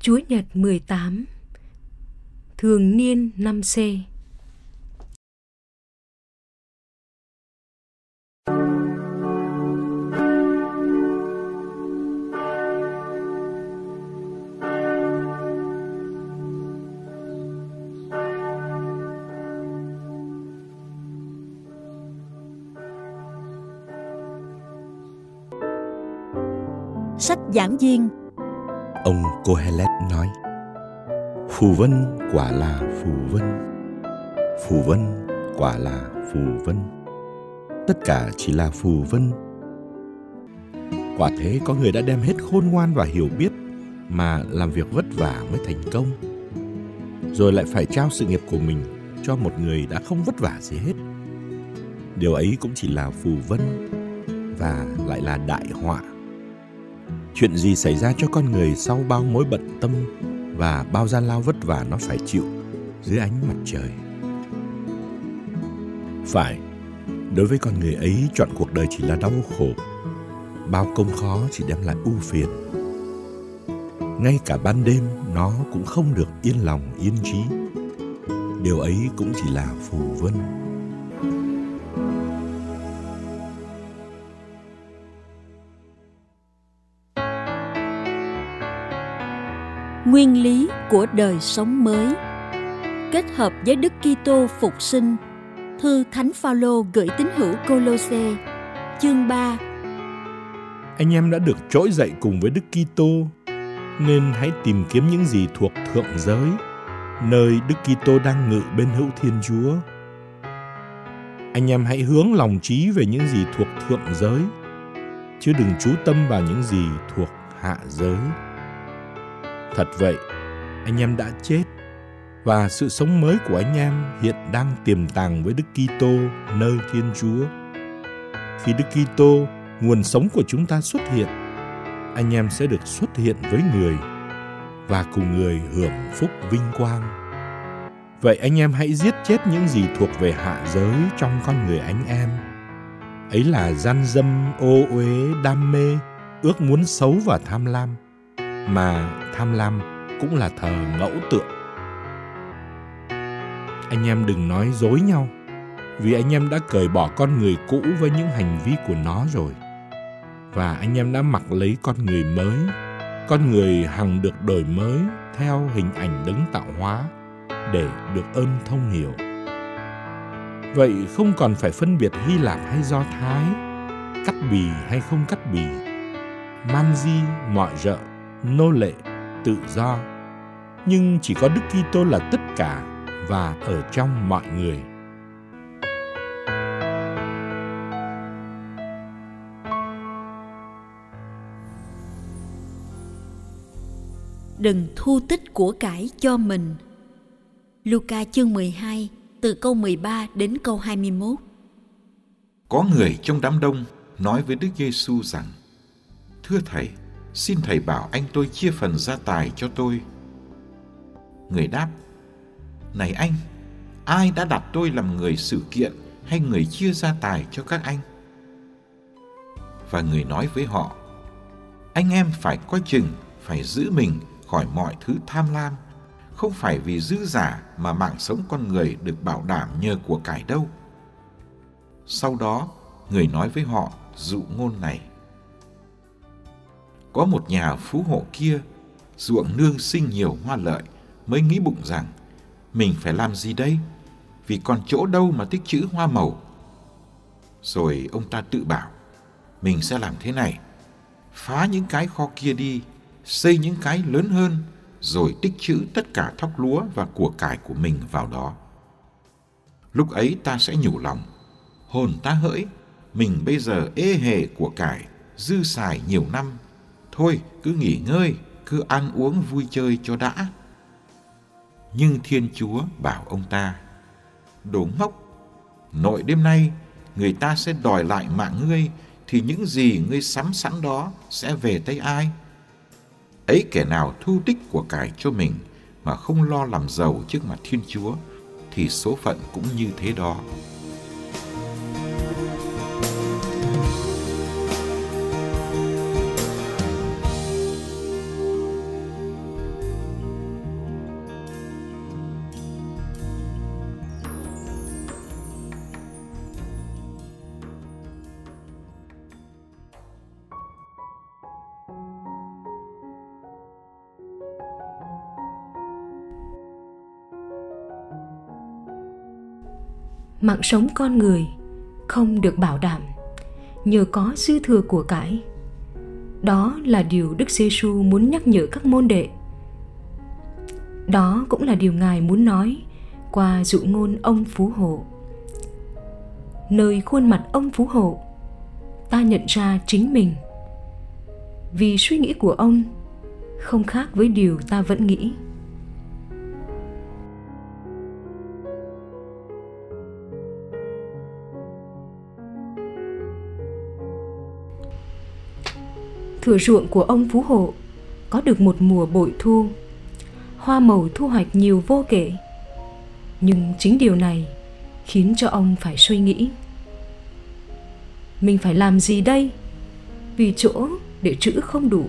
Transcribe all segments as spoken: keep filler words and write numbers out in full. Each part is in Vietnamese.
Chúa Nhật mười tám, Thường niên năm C. Sách giảng viên. Ông Kohelet nói: phù vân quả là phù vân, phù vân quả là phù vân, tất cả chỉ là phù vân. Quả thế có người đã đem hết khôn ngoan và hiểu biết mà làm việc vất vả mới thành công, rồi lại phải trao sự nghiệp của mình cho một người đã không vất vả gì hết. Điều ấy cũng chỉ là phù vân và lại là đại họa. Chuyện gì xảy ra cho con người sau bao mối bận tâm và bao gian lao vất vả nó phải chịu dưới ánh mặt trời? Phải, đối với con người ấy chọn cuộc đời chỉ là đau khổ, bao công khó chỉ đem lại ưu phiền. Ngay cả ban đêm nó cũng không được yên lòng yên trí. Điều ấy cũng chỉ là phù vân. Nguyên lý của đời sống mới kết hợp với Đức Kitô phục sinh. Thư Thánh Phaolô gửi tín hữu Cô-lô-sê, chương ba. Anh em đã được trỗi dậy cùng với Đức Kitô, nên hãy tìm kiếm những gì thuộc thượng giới, nơi Đức Kitô đang ngự bên hữu Thiên Chúa. Anh em hãy hướng lòng trí về những gì thuộc thượng giới, chứ đừng chú tâm vào những gì thuộc hạ giới. Thật vậy, anh em đã chết, và sự sống mới của anh em hiện đang tiềm tàng với Đức Kitô nơi Thiên Chúa. Khi Đức Kitô, nguồn sống của chúng ta xuất hiện, anh em sẽ được xuất hiện với người và cùng người hưởng phúc vinh quang. Vậy anh em hãy giết chết những gì thuộc về hạ giới trong con người anh em. Ấy là gian dâm, ô uế, đam mê, ước muốn xấu và tham lam, mà tham lam cũng là thờ ngẫu tượng. Anh em đừng nói dối nhau, vì anh em đã cởi bỏ con người cũ với những hành vi của nó rồi, và anh em đã mặc lấy con người mới, con người hằng được đổi mới theo hình ảnh đấng tạo hóa, để được ơn thông hiểu. Vậy không còn phải phân biệt Hy Lạp hay Do Thái, cắt bì hay không cắt bì, man di, mọi rợ, nô lệ, tự do, nhưng chỉ có Đức Kitô là tất cả và ở trong mọi người. Đừng thu tích của cải cho mình. Luca chương mười hai, từ câu mười ba đến câu hai mươi mốt. Có người trong đám đông nói với Đức Giêsu rằng: Thưa Thầy, xin Thầy bảo anh tôi chia phần gia tài cho tôi. Người đáp: Này anh, ai đã đặt tôi làm người xử kiện hay người chia gia tài cho các anh? Và người nói với họ: Anh em phải coi chừng, phải giữ mình khỏi mọi thứ tham lam, không phải vì dư giả mà mạng sống con người được bảo đảm nhờ của cải đâu. Sau đó, người nói với họ dụ ngôn này: Có một nhà phú hộ kia, ruộng nương sinh nhiều hoa lợi, mới nghĩ bụng rằng mình phải làm gì đây, vì còn chỗ đâu mà tích trữ hoa màu. Rồi ông ta tự bảo, mình sẽ làm thế này: phá những cái kho kia đi, xây những cái lớn hơn, rồi tích trữ tất cả thóc lúa và của cải của mình vào đó. Lúc ấy ta sẽ nhủ lòng, hồn ta hỡi, mình bây giờ ê hề của cải, dư xài nhiều năm, thôi cứ nghỉ ngơi, cứ ăn uống vui chơi cho đã. Nhưng Thiên Chúa bảo ông ta: Đồ ngốc, nội đêm nay người ta sẽ đòi lại mạng ngươi, thì những gì ngươi sắm sẵn đó sẽ về tay ai? Ấy kẻ nào thu tích của cải cho mình mà không lo làm giàu trước mặt Thiên Chúa, thì số phận cũng như thế đó. mạng sống con người không được bảo đảm nhờ có dư thừa của cải. Đó là điều Đức Giê-xu muốn nhắc nhở các môn đệ. Đó cũng là điều Ngài muốn nói qua dụ ngôn ông Phú Hộ. Nơi khuôn mặt ông Phú Hộ, ta nhận ra chính mình, vì suy nghĩ của ông không khác với điều ta vẫn nghĩ. Thửa ruộng của ông Phú Hộ có được một mùa bội thu, hoa màu thu hoạch nhiều vô kể. Nhưng chính điều này khiến cho ông phải suy nghĩ. Mình phải làm gì đây? Vì chỗ để trữ không đủ.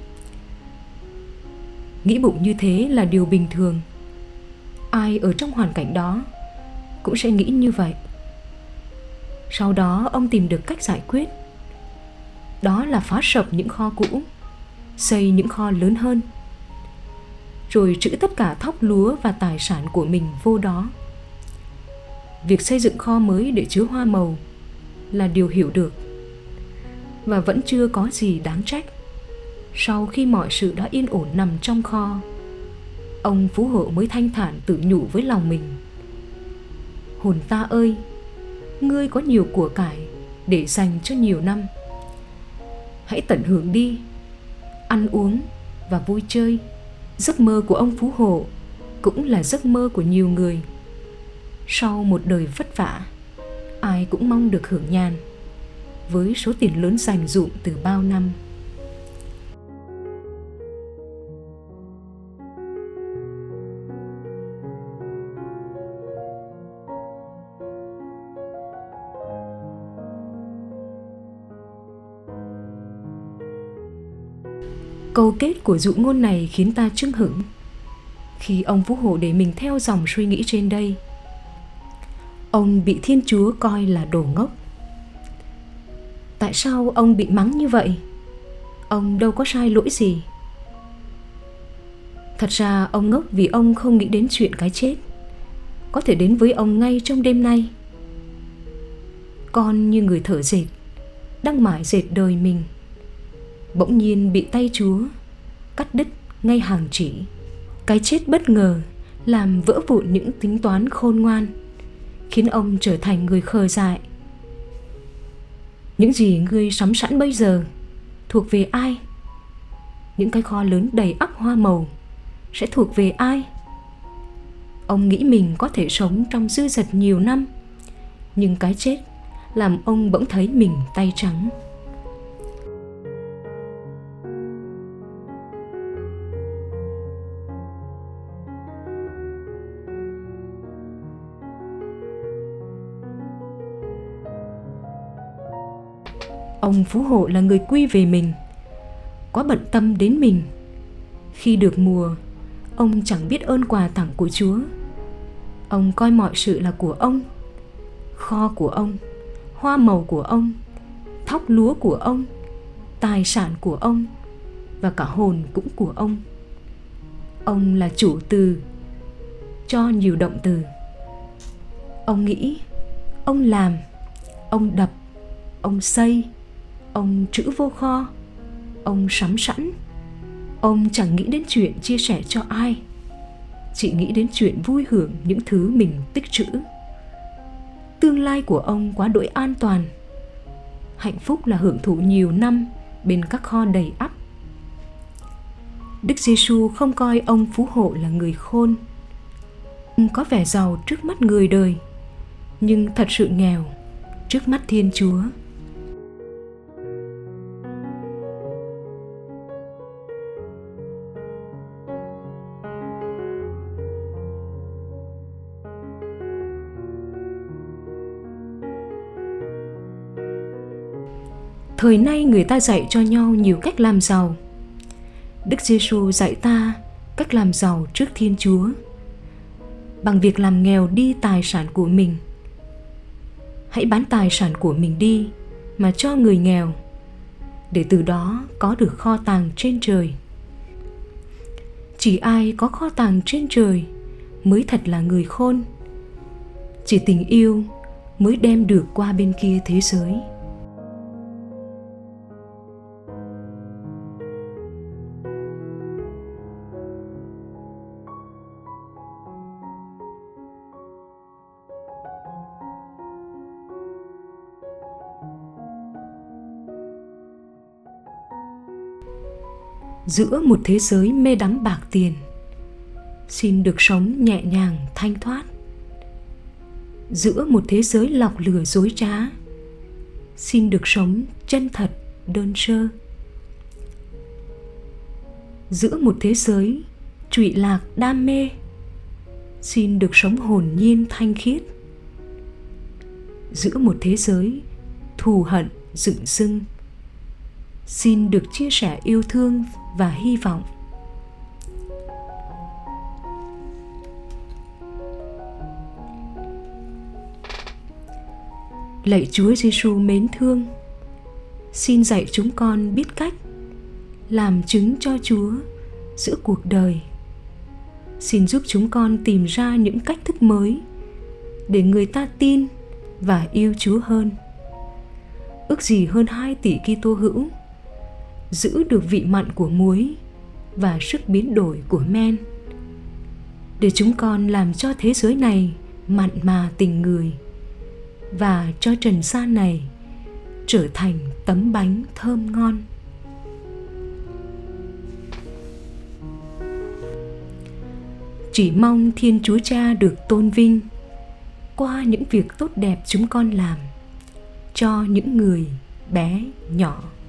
Nghĩ bụng như thế là điều bình thường. Ai ở trong hoàn cảnh đó cũng sẽ nghĩ như vậy. Sau đó ông tìm được cách giải quyết. Đó là phá sập những kho cũ, xây những kho lớn hơn, rồi trữ tất cả thóc lúa và tài sản của mình vô đó. Việc xây dựng kho mới để chứa hoa màu là điều hiểu được, và vẫn chưa có gì đáng trách. Sau khi mọi sự đã yên ổn nằm trong kho, ông Phú Hộ mới thanh thản tự nhủ với lòng mình: hồn ta ơi, ngươi có nhiều của cải để dành cho nhiều năm. Hãy tận hưởng đi, ăn uống và vui chơi. Giấc mơ của ông Phú Hộ cũng là giấc mơ của nhiều người. Sau một đời vất vả, ai cũng mong được hưởng nhàn với số tiền lớn dành dụm từ bao năm. Câu kết của dụ ngôn này khiến ta chưng hửng. Khi ông Phú Hộ để mình theo dòng suy nghĩ trên đây, ông bị Thiên Chúa coi là đồ ngốc. Tại sao ông bị mắng như vậy? Ông đâu có sai lỗi gì. Thật ra ông ngốc vì ông không nghĩ đến chuyện cái chết có thể đến với ông ngay trong đêm nay. Con như người thợ dệt, đang mải dệt đời mình, bỗng nhiên bị tay Chúa cắt đứt ngay hàng chỉ. Cái chết bất ngờ làm vỡ vụn những tính toán khôn ngoan, khiến ông trở thành người khờ dại. Những gì ngươi sắm sẵn bây giờ thuộc về ai? Những cái kho lớn đầy ắp hoa màu sẽ thuộc về ai? Ông nghĩ mình có thể sống trong dư dật nhiều năm, nhưng cái chết làm ông bỗng thấy mình tay trắng. Ông Phú Hộ là người quy về mình, quá bận tâm đến mình. Khi được mùa, ông chẳng biết ơn quà tặng của Chúa. Ông coi mọi sự là của ông, kho của ông, hoa màu của ông, thóc lúa của ông, tài sản của ông, và cả hồn cũng của ông. Ông là chủ từ cho nhiều động từ. Ông nghĩ, ông làm, ông đập, ông xây, ông trữ vô kho, ông sắm sẵn. Ông chẳng nghĩ đến chuyện chia sẻ cho ai, chỉ nghĩ đến chuyện vui hưởng những thứ mình tích trữ. Tương lai của ông quá đỗi an toàn. Hạnh phúc là hưởng thụ nhiều năm bên các kho đầy ắp. Đức Giê-xu không coi ông Phú Hộ là người khôn. Ông có vẻ giàu trước mắt người đời, nhưng thật sự nghèo trước mắt Thiên Chúa. Thời nay người ta dạy cho nhau nhiều cách làm giàu. Đức Giê-xu dạy ta cách làm giàu trước Thiên Chúa bằng việc làm nghèo đi tài sản của mình. Hãy bán tài sản của mình đi mà cho người nghèo, để từ đó có được kho tàng trên trời. Chỉ ai có kho tàng trên trời mới thật là người khôn. Chỉ tình yêu mới đem được qua bên kia thế giới. Giữa một thế giới mê đắm bạc tiền, xin được sống nhẹ nhàng thanh thoát. Giữa một thế giới lọc lừa dối trá, xin được sống chân thật đơn sơ. Giữa một thế giới trụy lạc đam mê, xin được sống hồn nhiên thanh khiết. Giữa một thế giới thù hận dựng sưng, xin được chia sẻ yêu thương và hy vọng. Lạy Chúa Giêsu mến thương, xin dạy chúng con biết cách làm chứng cho Chúa giữa cuộc đời. Xin giúp chúng con tìm ra những cách thức mới để người ta tin và yêu Chúa hơn. Ước gì hơn hai tỷ Kitô hữu giữ được vị mặn của muối và sức biến đổi của men, để chúng con làm cho thế giới này mặn mà tình người, và cho trần gian này trở thành tấm bánh thơm ngon. Chỉ mong Thiên Chúa Cha được tôn vinh qua những việc tốt đẹp chúng con làm cho những người bé nhỏ.